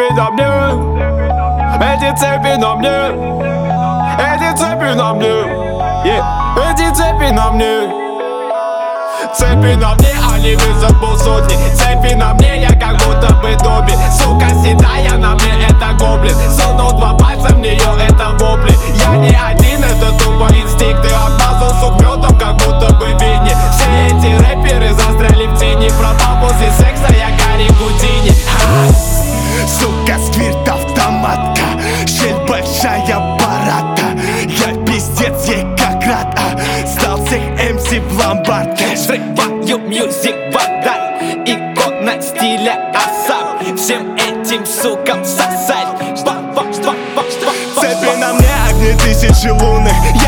цепи на мне, эти цепи на мне, эти цепи на мне, эти цепи на мне. Цепи на мне, они весят полсотни. Цепи на мне, я как будто бы Добби. Сука седая на мне, это гоблин. Сунул два пальца в нее, это вопли. Я не один, это тупо инстинкты. Обмазал сук медом, как будто бы Винни. Все эти рэперы застряли в тени. Пропал после секса, я Гарри Гудини. Сука, сквирт автоматка, щель большая аппарата. Я пиздец ей как рад, стал всех МС в ломбарде. Взрываю мьюзик вода, икона стиля Асап. Всем этим сукам сосать. Цепи на мне, огни тысячи лунных.